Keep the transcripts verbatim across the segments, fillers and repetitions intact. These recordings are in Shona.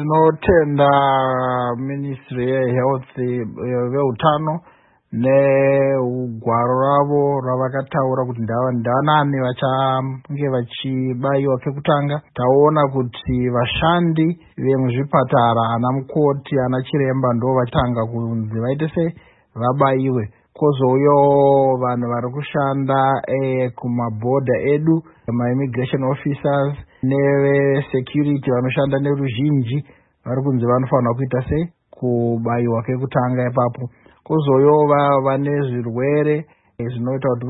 tinotenda Ministry yeHealth veutano neugwaro ravo ravakataura kuti ndavanani vachange vachibayiwa kekutanga. Taona kuti vashandi vemuzvipatara, ana mukoti, ana chiremba ndo vatanga kunzi vaite sei vabayiwe. Kozouyo vanhu vari kushanda eh, kumabhodha edu, ma-immigration officers neve-security vanoshanda neruzhinji vari kunzi vanofanira kuita sei kubayiwa kekutanga ipapo. Kozouyo vane zvirwere zvinoita kuti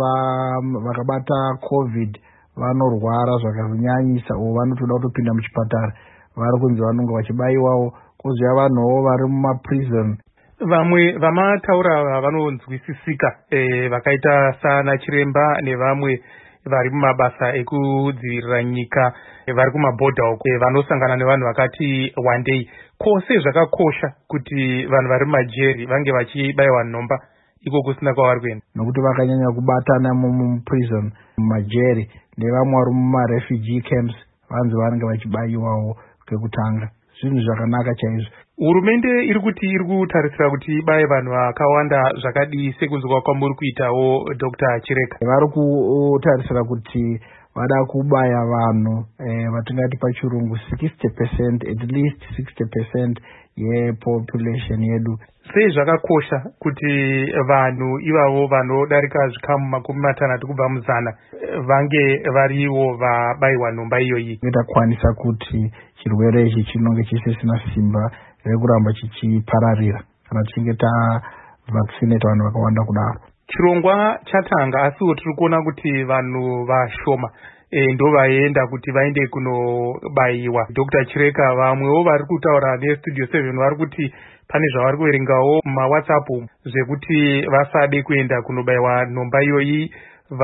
vakabata covid vanorwara zvakanyanyisa uvo vanotoda kutopinda muchipatara vari kunzi vanonge vachibayiwawo. Kozouya vanhuwo vari mumaprison. Vamwe vamataura vanonzwisisika e, vakaita sana chiremba nevamwe vari mumabasa ekudzivirira nyika e, vari kumabhodha uko e, vanosangana nevanhu vakati wandei. Kose zvakakosha kuti vanhu vari mumajeri vange vachibayiwa nhomba iko kusina kwavari kuenda, nokuti vakanyanya kubatana muprison mumajeri nevamwe vari mumarefugee camps vanzi vanenge vachibayiwawo kekutanga. Zvinhu zvakanaka chaizvo. Hurumende iri kuti iri kutarisira kuti ibaye vanhu vakawanda zvakadii sekunzwa kwamuri kuitawo Doctor Chireka? Vari kutarisira kuti vada kubaya vanhu eh, vatingati pachirungu sixty percent, at least sixty percent yepopulation yedu. Sei zvakakosha kuti vanhu ivavo vanodarika zvikamu makumi matanhatu kubva muzana vange variwo vabayiwa nhomba iyoyi? Takwanisa kuti chirwere ichi chinonge chisisina simba rekuramba chichipararira kana tichinge tavaccinate vanhu vakawanda kudaro. Chirongwa chatanga asiwo tiri kuona kuti vanhu vashoma e, ndo vaenda kuti vaende kunobayiwa. Doctor Chireka, vamwewo vari kutaura nestudio seven vari kuti pane zvavari kuverengawo mumawhatsapp zvekuti vasade kuenda kunobayiwa nhomba iyoyi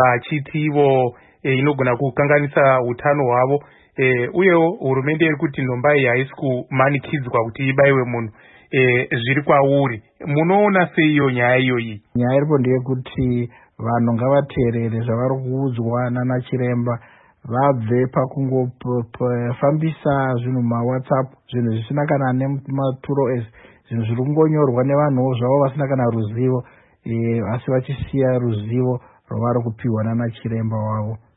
vachitiwo e, inogona kukanganisa utano hwavo. E, uyewo hurumende iri kuti nhomba iyi haisi kumanikidzwa kuti ibayiwe munhu. E, zviri kwauri, munoona seiyo nyaya iyoyi? Nyaya iripo ndeyekuti vanhu ngavateerere zvavari kuudzwa nana chiremba, vabve pakungofambisa zvinhu mumawhatsapp, zvinhu zvisina kana nematuro ese, zvinhu zviri kungonyorwa nevanhuwo zvavo vasina kana ruzivo, e, asi vachisiya ruzivo rwavari kupiwa nana chiremba wavo.